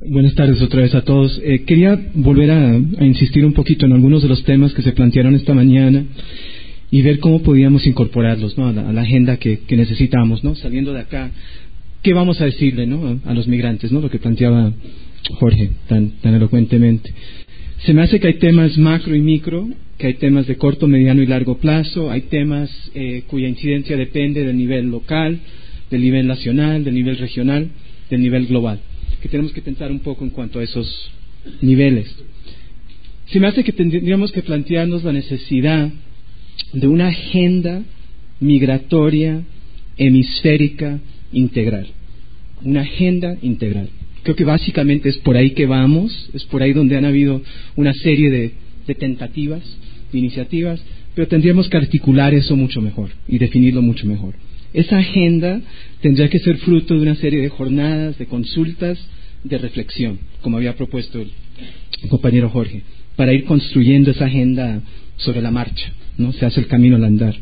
Buenas tardes otra vez a todos. Quería volver a insistir un poquito en algunos de los temas que se plantearon esta mañana y ver cómo podíamos incorporarlos, ¿no?, a la agenda que necesitamos, ¿no? Saliendo de acá, ¿qué vamos a decirle, ¿no?, a los migrantes, ¿no?, lo que planteaba Jorge tan elocuentemente. Se me hace que hay temas macro y micro, que hay temas de corto, mediano y largo plazo, hay temas cuya incidencia depende del nivel local, del nivel nacional, del nivel regional, del nivel global, que tenemos que pensar un poco en cuanto a esos niveles. Se me hace que tendríamos que plantearnos la necesidad de una agenda migratoria hemisférica integral, una agenda integral. Creo que básicamente es por ahí que vamos, es por ahí donde han habido una serie de tentativas, de iniciativas, pero tendríamos que articular eso mucho mejor y definirlo mucho mejor. Esa agenda tendría que ser fruto de una serie de jornadas, de consultas, de reflexión, como había propuesto el compañero Jorge, para ir construyendo esa agenda sobre la marcha, ¿no? Se hace el camino al andar.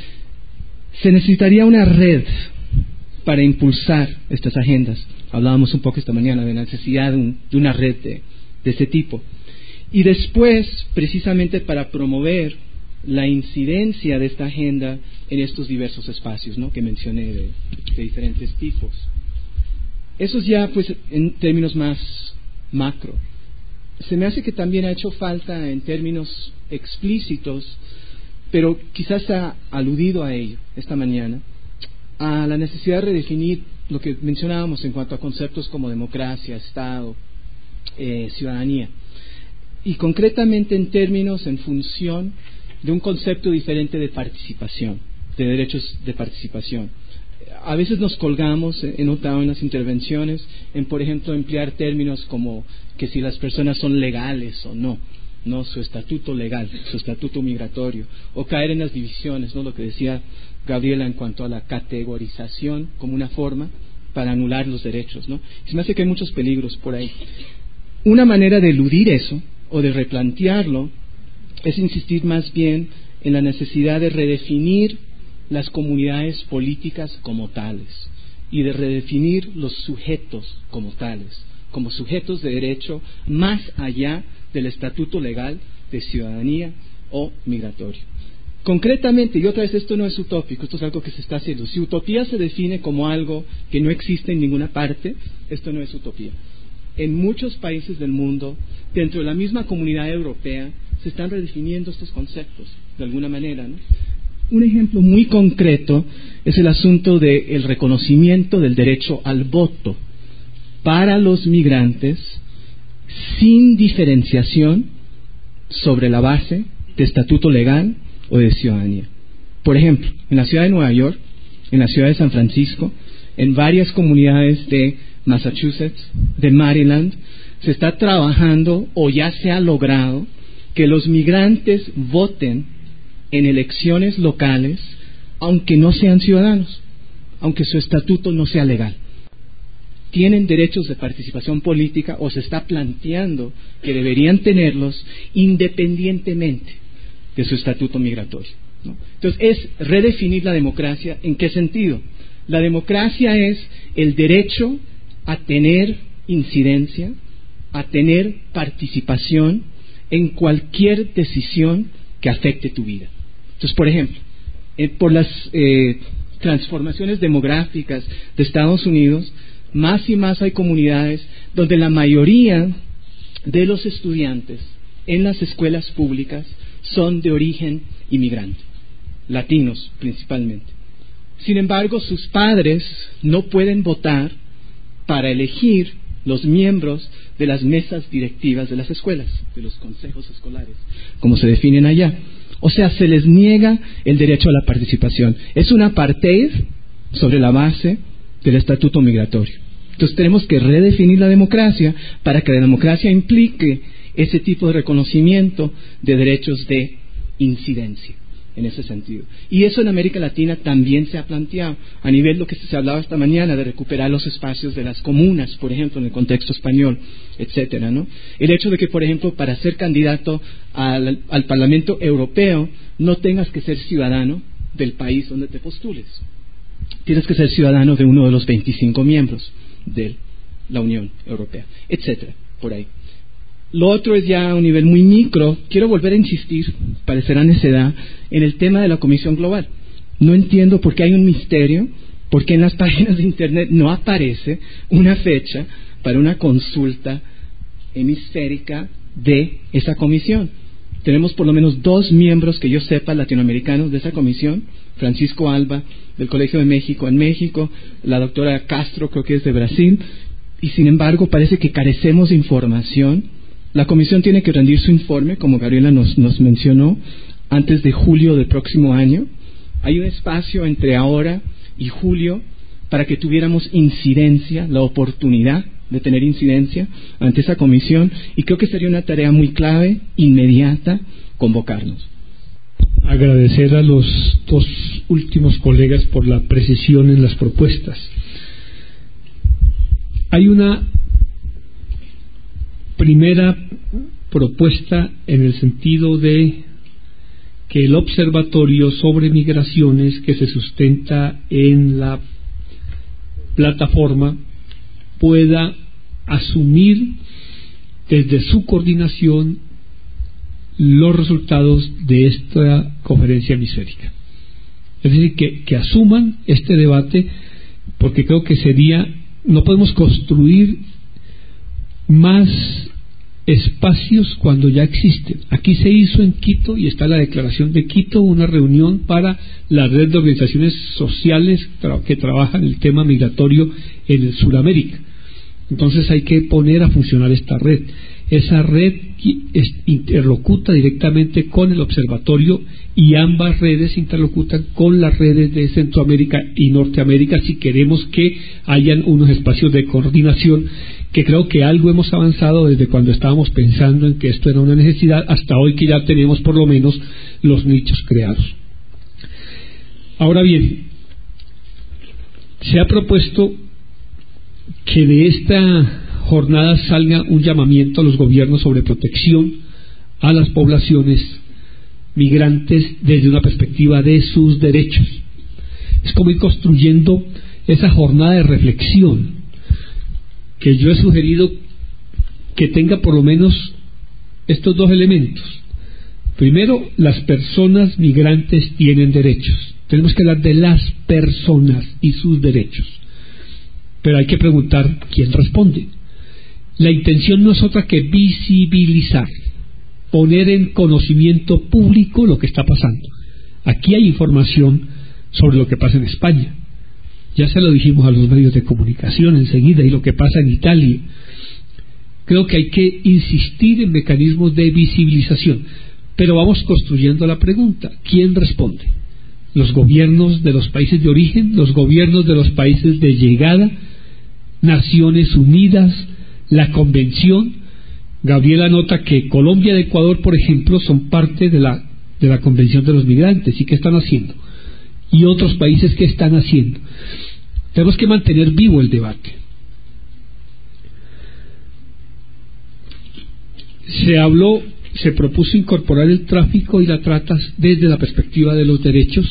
Se necesitaría una red para impulsar estas agendas. Hablábamos un poco esta mañana de la necesidad de una red de ese tipo. Y después, precisamente para promover la incidencia de esta agenda en estos diversos espacios, ¿no?, que mencioné de diferentes tipos. Eso es ya, pues, en términos más macro. Se me hace que también ha hecho falta en términos explícitos, pero quizás se ha aludido a ello esta mañana, a la necesidad de redefinir lo que mencionábamos en cuanto a conceptos como democracia, Estado, ciudadanía, y concretamente en términos, en función de un concepto diferente de participación, de derechos de participación. A veces nos colgamos, he notado en las intervenciones, en, por ejemplo, emplear términos como que si las personas son legales o no, su estatuto legal, su estatuto migratorio, o caer en las divisiones, ¿no?, lo que decía Gabriela en cuanto a la categorización como una forma para anular los derechos, ¿no? Se me hace que hay muchos peligros por ahí. Una manera de eludir eso, o de replantearlo, es insistir más bien en la necesidad de redefinir las comunidades políticas como tales y de redefinir los sujetos como tales, como sujetos de derecho más allá del estatuto legal de ciudadanía o migratorio. Concretamente, y otra vez, esto no es utópico, esto es algo que se está haciendo. Si utopía se define como algo que no existe en ninguna parte, esto no es utopía. En muchos países del mundo, dentro de la misma comunidad europea, se están redefiniendo estos conceptos, de alguna manera, ¿no? Un ejemplo muy concreto es el asunto del reconocimiento del derecho al voto para los migrantes sin diferenciación sobre la base de estatuto legal o de ciudadanía. Por ejemplo, en la ciudad de Nueva York, en la ciudad de San Francisco, en varias comunidades de Massachusetts, de Maryland, se está trabajando o ya se ha logrado que los migrantes voten en elecciones locales, aunque no sean ciudadanos, aunque su estatuto no sea legal. Tienen derechos de participación política, o se está planteando que deberían tenerlos independientemente de su estatuto migratorio, ¿no? Entonces, es redefinir la democracia. ¿En qué sentido? La democracia es el derecho a tener incidencia, a tener participación en cualquier decisión que afecte tu vida. Entonces, por ejemplo, por las transformaciones demográficas de Estados Unidos, más y más hay comunidades donde la mayoría de los estudiantes en las escuelas públicas son de origen inmigrante, latinos principalmente. Sin embargo, sus padres no pueden votar para elegir los miembros de las mesas directivas de las escuelas, de los consejos escolares, como se definen allá. O sea, se les niega el derecho a la participación. Es un apartheid sobre la base del estatuto migratorio. Entonces tenemos que redefinir la democracia para que la democracia implique ese tipo de reconocimiento de derechos de incidencia, en ese sentido. Y eso en América Latina también se ha planteado, a nivel de lo que se hablaba esta mañana, de recuperar los espacios de las comunas, por ejemplo, en el contexto español, etcétera, ¿no? El hecho de que, por ejemplo, para ser candidato al Parlamento Europeo no tengas que ser ciudadano del país donde te postules. Tienes que ser ciudadano de uno de los 25 miembros de él. la Unión Europea, etcétera, por ahí. Lo otro es ya a un nivel muy micro. Quiero volver a insistir, parecerá necedad, en el tema de la Comisión Global. No entiendo por qué hay un misterio, por qué en las páginas de Internet no aparece una fecha para una consulta hemisférica de esa comisión. Tenemos por lo menos 2 miembros que yo sepa latinoamericanos de esa comisión, Francisco Alba del Colegio de México en México, la doctora Castro creo que es de Brasil, y sin embargo parece que carecemos de información. La comisión tiene que rendir su informe, como Gabriela nos mencionó, antes de julio del próximo año. Hay un espacio entre ahora y julio para que tuviéramos incidencia, la oportunidad de tener incidencia ante esa comisión, y creo que sería una tarea muy clave, inmediata, convocarnos. Agradecer a los 2 últimos colegas por la precisión en las propuestas. Hay una primera propuesta en el sentido de que el observatorio sobre migraciones que se sustenta en la plataforma pueda asumir desde su coordinación los resultados de esta conferencia hemisférica. Es decir, que asuman este debate, porque creo que no podemos construir más espacios cuando ya existen. Aquí se hizo en Quito, y está la declaración de Quito, una reunión para la red de organizaciones sociales que trabajan el tema migratorio en el Suramérica. Entonces hay que poner a funcionar esta red. Esa red interlocuta directamente con el observatorio, y ambas redes interlocutan con las redes de Centroamérica y Norteamérica si queremos que hayan unos espacios de coordinación, que creo que algo hemos avanzado desde cuando estábamos pensando en que esto era una necesidad hasta hoy, que ya tenemos por lo menos los nichos creados. Ahora bien, se ha propuesto que de esta jornada salga un llamamiento a los gobiernos sobre protección a las poblaciones migrantes desde una perspectiva de sus derechos. Es como ir construyendo esa jornada de reflexión que yo he sugerido que tenga por lo menos estos 2 elementos. Primero, las personas migrantes tienen derechos. Tenemos que hablar de las personas y sus derechos. Pero hay que preguntar quién responde. La intención no es otra que visibilizar, poner en conocimiento público lo que está pasando. Aquí hay información sobre lo que pasa en España. Ya se lo dijimos a los medios de comunicación enseguida, y lo que pasa en Italia. Creo que hay que insistir en mecanismos de visibilización, pero vamos construyendo la pregunta: ¿quién responde? ¿Los gobiernos de los países de origen? ¿Los gobiernos de los países de llegada? ¿Naciones Unidas? ¿La Convención? Gabriela nota que Colombia y Ecuador, por ejemplo, son parte de la Convención de los Migrantes. ¿Y qué están haciendo? Y otros países, ¿qué están haciendo? Tenemos que mantener vivo el debate. Se propuso incorporar el tráfico y la trata desde la perspectiva de los derechos.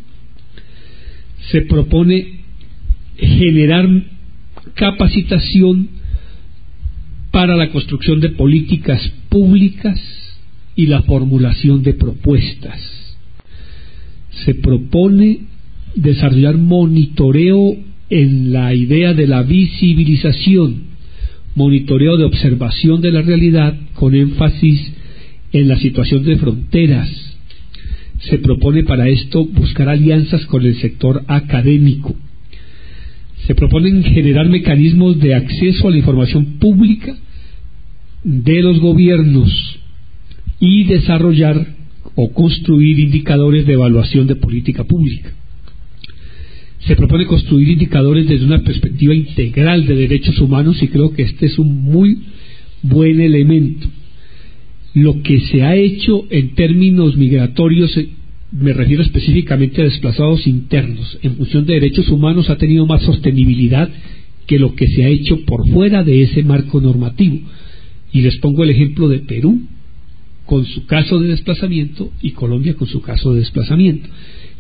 Se propone generar capacitación para la construcción de políticas públicas y la formulación de propuestas. Se propone desarrollar monitoreo en la idea de la visibilización, monitoreo de observación de la realidad con énfasis en la situación de fronteras. Se propone para esto buscar alianzas con el sector académico. Se proponen generar mecanismos de acceso a la información pública de los gobiernos y desarrollar o construir indicadores de evaluación de política pública. Se propone construir indicadores desde una perspectiva integral de derechos humanos, y creo que este es un muy buen elemento. Lo que se ha hecho en términos migratorios, me refiero específicamente a desplazados internos, en función de derechos humanos, ha tenido más sostenibilidad que lo que se ha hecho por fuera de ese marco normativo. Y les pongo el ejemplo de Perú con su caso de desplazamiento y Colombia con su caso de desplazamiento.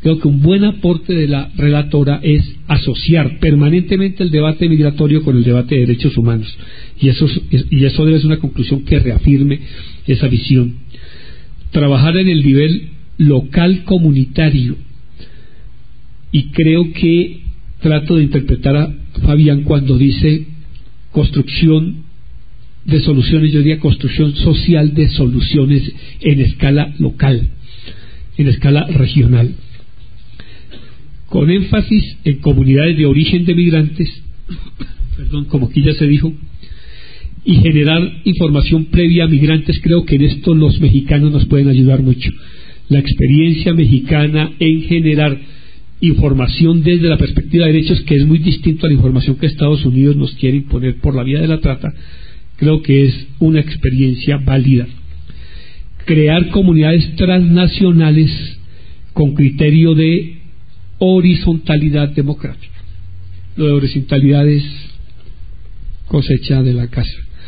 Creo que un buen aporte de la relatora es asociar permanentemente el debate migratorio con el debate de derechos humanos, y eso debe ser una conclusión que reafirme esa visión. Trabajar en el nivel local comunitario, y creo que trato de interpretar a Fabián cuando dice construcción de soluciones, yo diría construcción social de soluciones en escala local, en escala regional, con énfasis en comunidades de origen de migrantes, como aquí ya se dijo, y generar información previa a migrantes. Creo que en esto los mexicanos nos pueden ayudar mucho. La experiencia mexicana en generar información desde la perspectiva de derechos, que es muy distinto a la información que Estados Unidos nos quiere imponer por la vía de la trata, creo que es una experiencia válida. Crear comunidades transnacionales con criterio de horizontalidad democrática. Lo de horizontalidad es cosecha de la casa.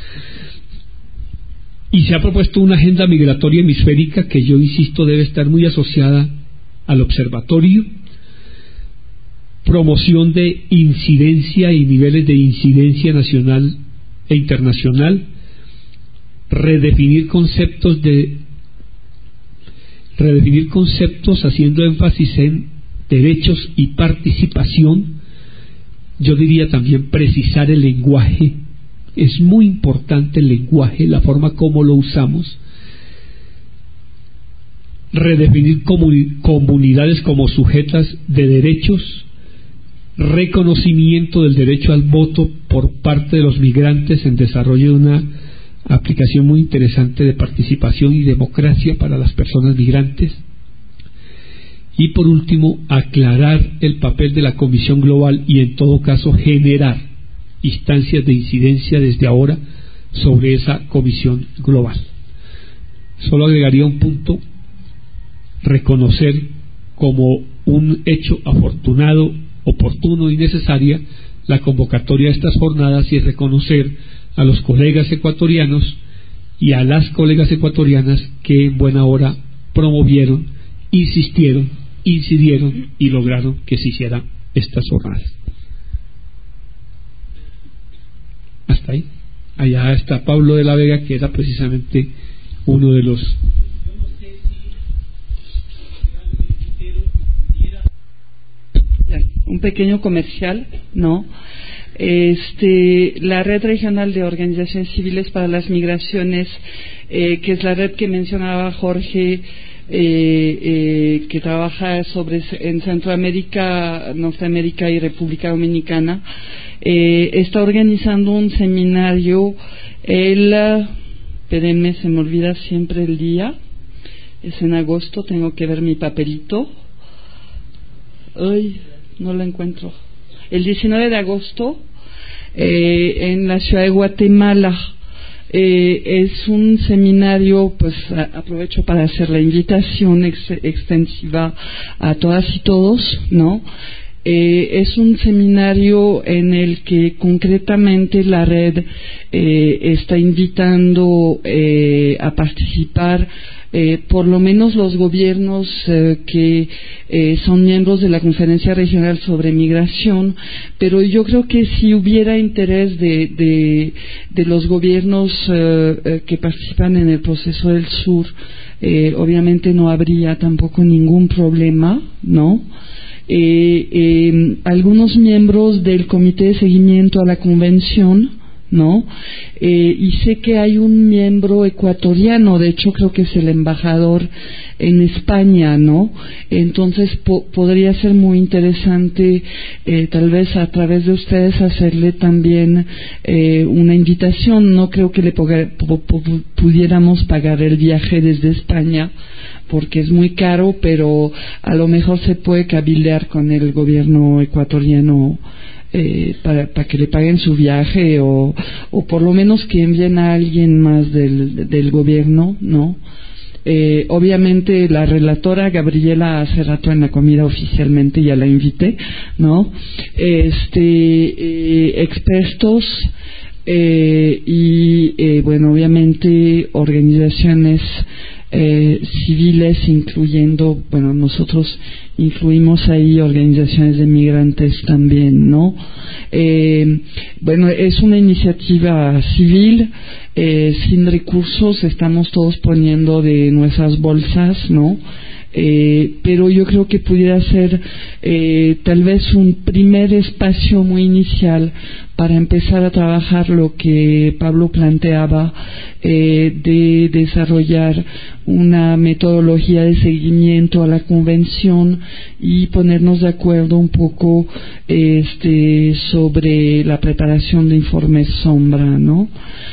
Y se ha propuesto una agenda migratoria hemisférica que yo insisto debe estar muy asociada al observatorio, promoción de incidencia y niveles de incidencia nacional e internacional, redefinir conceptos haciendo énfasis en derechos y participación. Yo diría también precisar el lenguaje. Es muy importante el lenguaje, la forma como lo usamos. Redefinir comunidades como sujetas de derechos, reconocimiento del derecho al voto por parte de los migrantes en desarrollo de una aplicación muy interesante de participación y democracia para las personas migrantes. Y por último, aclarar el papel de la Comisión Global y en todo caso generar instancias de incidencia desde ahora sobre esa Comisión Global. Solo agregaría un punto: reconocer como un hecho afortunado, oportuno y necesaria la convocatoria de estas jornadas, y reconocer a los colegas ecuatorianos y a las colegas ecuatorianas que en buena hora promovieron, insistieron, incidieron y lograron que se hicieran estas jornadas. Hasta ahí. Allá está Pablo de la Vega, que era precisamente uno de los... Un pequeño comercial, ¿no? La Red Regional de Organizaciones Civiles para las Migraciones, que es la red que mencionaba Jorge, que trabaja en Centroamérica, Norteamérica y República Dominicana, está organizando un seminario. Espérenme, se me olvida siempre el día. Es en agosto, tengo que ver mi papelito. Ay, no lo encuentro. El 19 de agosto, en la ciudad de Guatemala. Es un seminario, pues aprovecho para hacer la invitación extensiva a todas y todos, ¿no? Es un seminario en el que concretamente la red está invitando a participar por lo menos los gobiernos que son miembros de la Conferencia Regional sobre Migración, pero yo creo que si hubiera interés de los gobiernos que participan en el proceso del sur, obviamente no habría tampoco ningún problema, ¿no? Algunos miembros del Comité de Seguimiento a la Convención, ¿no? Y sé que hay un miembro ecuatoriano, de hecho creo que es el embajador en España, ¿no? Entonces podría ser muy interesante, tal vez a través de ustedes, hacerle también una invitación. No creo que le pudiéramos pagar el viaje desde España, porque es muy caro, pero a lo mejor se puede cabildear con el gobierno ecuatoriano para que le paguen su viaje, o por lo menos que envíen a alguien más del gobierno, ¿no? Obviamente la relatora Gabriela hace rato en la comida oficialmente ya la invité, ¿no? Expertos y bueno, obviamente organizaciones civiles, incluyendo, bueno, nosotros incluimos ahí organizaciones de migrantes también, ¿no? Bueno, es una iniciativa civil, sin recursos, estamos todos poniendo de nuestras bolsas, ¿no? Pero yo creo que pudiera ser tal vez un primer espacio muy inicial para empezar a trabajar lo que Pablo planteaba, de desarrollar una metodología de seguimiento a la convención y ponernos de acuerdo un poco sobre la preparación de informes sombra, ¿no?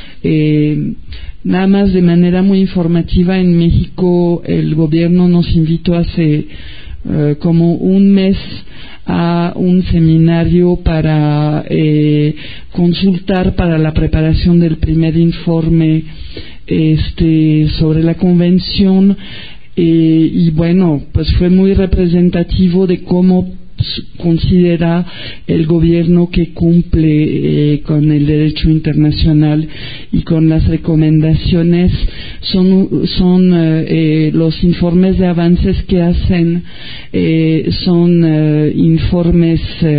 Nada más de manera muy informativa, en México el gobierno nos invitó hace como un mes a un seminario para consultar para la preparación del primer informe sobre la convención, y bueno, pues fue muy representativo de cómo considera el gobierno que cumple con el derecho internacional y con las recomendaciones. Son los informes de avances que hacen, son informes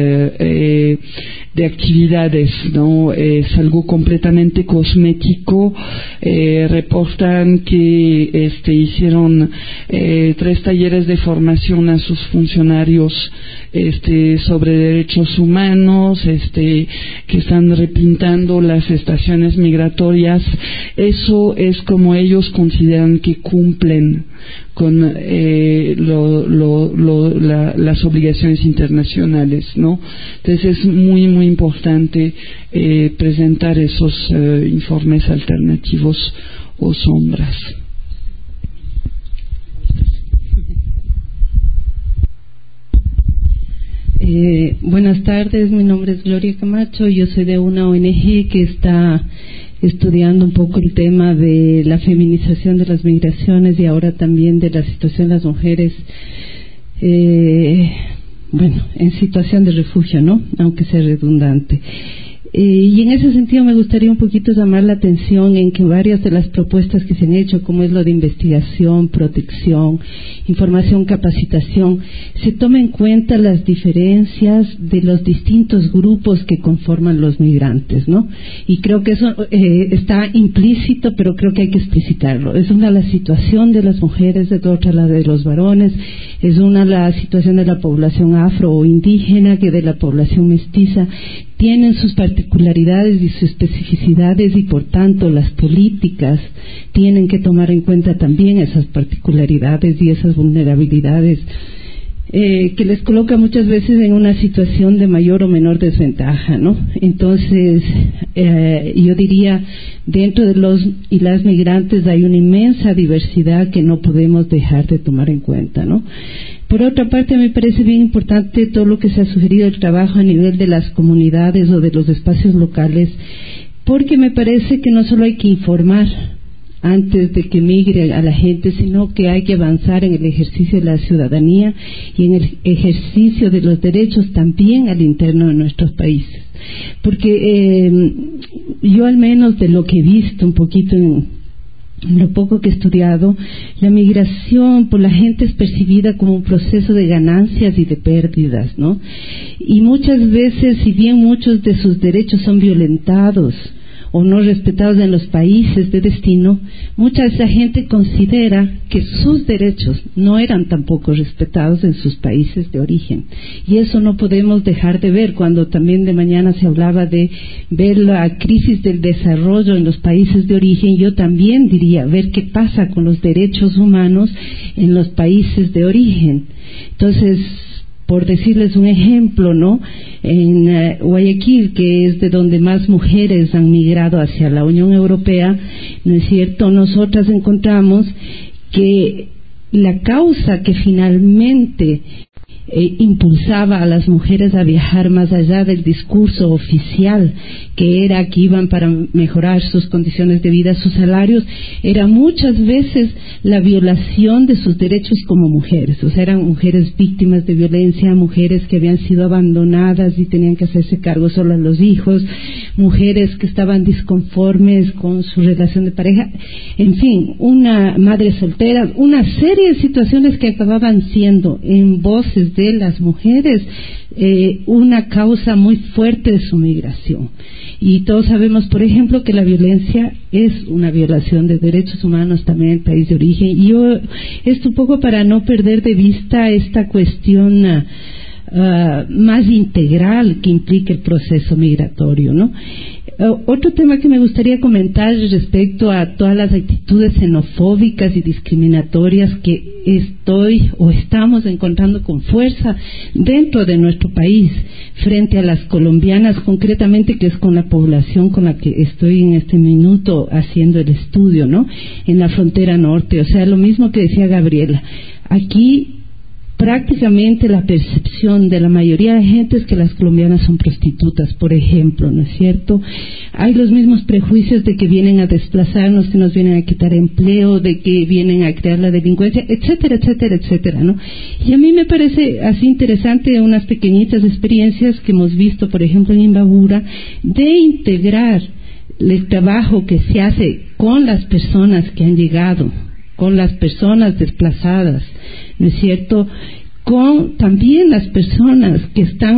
de actividades, ¿no? Es algo completamente cosmético. Reportan que hicieron 3 talleres de formación a sus funcionarios sobre derechos humanos, que están repintando las estaciones migratorias. Eso es como ellos consideran que cumplen con las obligaciones internacionales, ¿no? Entonces es muy muy importante presentar esos informes alternativos o sombras. Buenas tardes, mi nombre es Gloria Camacho, yo soy de una ONG que está estudiando un poco el tema de la feminización de las migraciones y ahora también de la situación de las mujeres, en situación de refugio, ¿no? Aunque sea redundante. Y en ese sentido me gustaría un poquito llamar la atención en que varias de las propuestas que se han hecho, como es lo de investigación, protección, información, capacitación, se toma en cuenta las diferencias de los distintos grupos que conforman los migrantes, ¿no? Y creo que eso está implícito, pero creo que hay que explicitarlo. Es una la situación de las mujeres, es otra la de los varones, es una la situación de la población afro o indígena, que de la población mestiza. Tienen sus particularidades y sus especificidades y por tanto las políticas tienen que tomar en cuenta también esas particularidades y esas vulnerabilidades que les coloca muchas veces en una situación de mayor o menor desventaja, ¿no? Entonces, yo diría, dentro de los y las migrantes hay una inmensa diversidad que no podemos dejar de tomar en cuenta, ¿no? Por otra parte, me parece bien importante todo lo que se ha sugerido el trabajo a nivel de las comunidades o de los espacios locales, porque me parece que no solo hay que informar antes de que migre a la gente, sino que hay que avanzar en el ejercicio de la ciudadanía y en el ejercicio de los derechos también al interno de nuestros países. Porque yo, al menos de lo que he visto un poquito en lo poco que he estudiado, la migración por la gente es percibida como un proceso de ganancias y de pérdidas, ¿no? Y muchas veces, si bien muchos de sus derechos son violentados o no respetados en los países de destino, mucha de esa gente considera que sus derechos no eran tampoco respetados en sus países de origen. Y eso no podemos dejar de ver cuando también de mañana se hablaba de ver la crisis del desarrollo en los países de origen. Yo también diría ver qué pasa con los derechos humanos en los países de origen. Entonces, por decirles un ejemplo, ¿no? En Guayaquil, que es de donde más mujeres han migrado hacia la Unión Europea, ¿no es cierto? Nosotras encontramos que la causa que finalmente impulsaba a las mujeres a viajar más allá del discurso oficial, que era que iban para mejorar sus condiciones de vida, sus salarios, era muchas veces la violación de sus derechos como mujeres. O sea, eran mujeres víctimas de violencia, mujeres que habían sido abandonadas y tenían que hacerse cargo solo a los hijos, mujeres que estaban disconformes con su relación de pareja, en fin, una madre soltera, una serie de situaciones que acababan siendo en voces de las mujeres una causa muy fuerte de su migración. Y todos sabemos, por ejemplo, que la violencia es una violación de derechos humanos también en el país de origen. Y yo, esto un poco para no perder de vista esta cuestión más integral que implica el proceso migratorio, ¿no? Otro tema que me gustaría comentar respecto a todas las actitudes xenofóbicas y discriminatorias que estamos encontrando con fuerza dentro de nuestro país frente a las colombianas, concretamente, que es con la población con la que estoy en este minuto haciendo el estudio, ¿no? En la frontera norte. O sea, lo mismo que decía Gabriela. Aquí prácticamente la percepción de la mayoría de gente es que las colombianas son prostitutas, por ejemplo, ¿no es cierto? Hay los mismos prejuicios de que vienen a desplazarnos, que nos vienen a quitar empleo, de que vienen a crear la delincuencia, etcétera, etcétera, etcétera, ¿no? Y a mí me parece así interesante unas pequeñitas experiencias que hemos visto, por ejemplo, en Imbabura, de integrar el trabajo que se hace con las personas que han llegado, con las personas desplazadas, ¿no es cierto?, con también las personas que están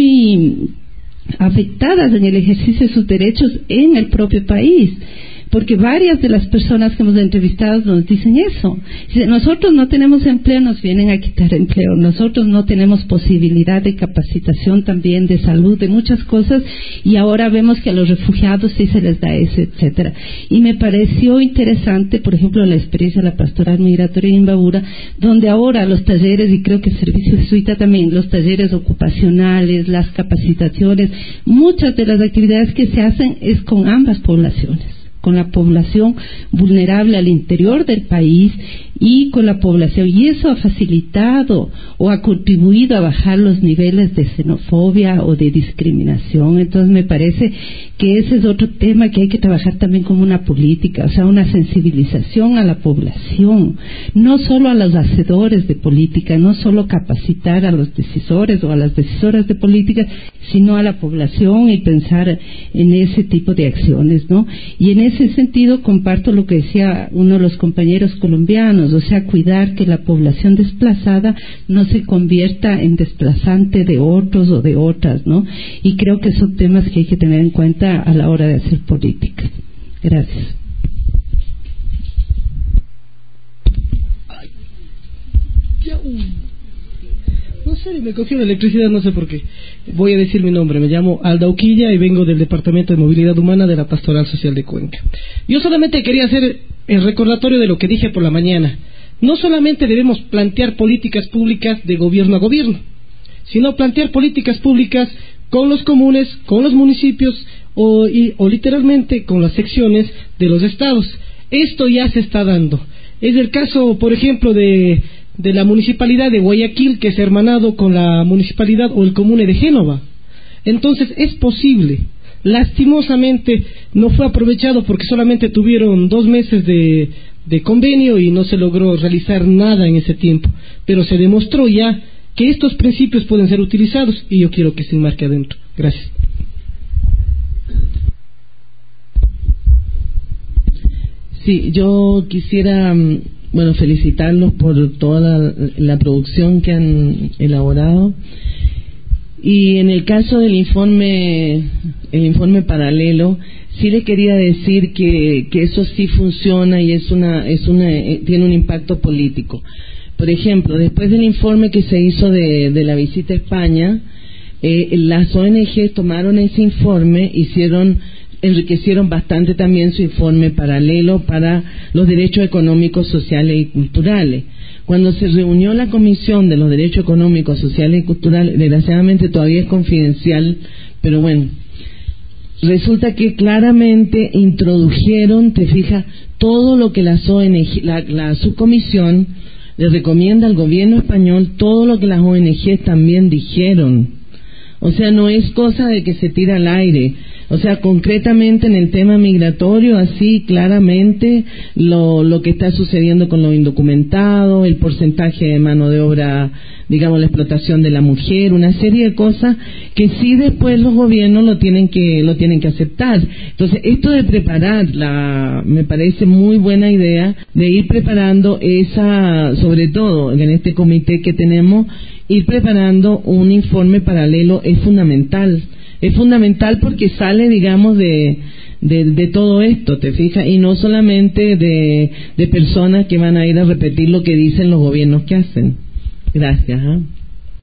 muy afectadas en el ejercicio de sus derechos en el propio país. Porque varias de las personas que hemos entrevistado nos dicen eso. Dicen, nosotros no tenemos empleo, nos vienen a quitar empleo. Nosotros no tenemos posibilidad de capacitación también, de salud, de muchas cosas. Y ahora vemos que a los refugiados sí se les da eso, etcétera. Y me pareció interesante, por ejemplo, la experiencia de la pastoral migratoria en Imbabura, donde ahora los talleres, y creo que el servicio jesuita también, los talleres ocupacionales, las capacitaciones, muchas de las actividades que se hacen es con ambas poblaciones, con la población vulnerable al interior del país y con la población, y eso ha facilitado o ha contribuido a bajar los niveles de xenofobia o de discriminación. Entonces me parece que ese es otro tema que hay que trabajar también como una política, o sea, una sensibilización a la población, no solo a los hacedores de política, no solo capacitar a los decisores o a las decisoras de política, sino a la población y pensar en ese tipo de acciones, ¿no? Y en ese sentido comparto lo que decía uno de los compañeros colombianos, o sea, cuidar que la población desplazada no se convierta en desplazante de otros o de otras, ¿no? Y creo que son temas que hay que tener en cuenta a la hora de hacer política. Gracias. No sé, me cogió la electricidad, no sé por qué. Voy a decir mi nombre, me llamo Alda Uquilla y vengo del Departamento de Movilidad Humana de la Pastoral Social de Cuenca. Yo solamente quería hacer el recordatorio de lo que dije por la mañana. No solamente debemos plantear políticas públicas de gobierno a gobierno, sino plantear políticas públicas con los comunes, con los municipios o literalmente con las secciones de los estados. Esto ya se está dando. Es el caso, por ejemplo, de la municipalidad de Guayaquil, que es hermanado con la municipalidad o el comune de Génova. Entonces es posible. Lastimosamente no fue aprovechado porque solamente tuvieron 2 meses de convenio y no se logró realizar nada en ese tiempo, pero se demostró ya que estos principios pueden ser utilizados y yo quiero que se enmarque adentro. Gracias. Sí, yo quisiera felicitarlos por toda la producción que han elaborado. Y en el caso del informe paralelo, sí le quería decir que eso sí funciona y tiene un impacto político. Por ejemplo, después del informe que se hizo de la visita a España, las ONG tomaron ese informe, enriquecieron bastante también su informe paralelo para los derechos económicos, sociales y culturales. Cuando se reunió la Comisión de los Derechos Económicos, Sociales y Culturales, desgraciadamente todavía es confidencial, pero bueno, resulta que claramente introdujeron, te fijas, todo lo que las ONG, la subcomisión le recomienda al gobierno español todo lo que las ONG también dijeron. O sea, no es cosa de que se tira al aire. O sea, concretamente en el tema migratorio, así claramente lo que está sucediendo con los indocumentados, el porcentaje de mano de obra, digamos, la explotación de la mujer, una serie de cosas que sí después los gobiernos lo tienen que aceptar. Entonces, esto de preparar me parece muy buena idea de ir preparando sobre todo en este comité que tenemos, ir preparando un informe paralelo es fundamental. Es fundamental porque sale, digamos, de todo esto, ¿te fijas? Y no solamente de personas que van a ir a repetir lo que dicen los gobiernos que hacen. Gracias.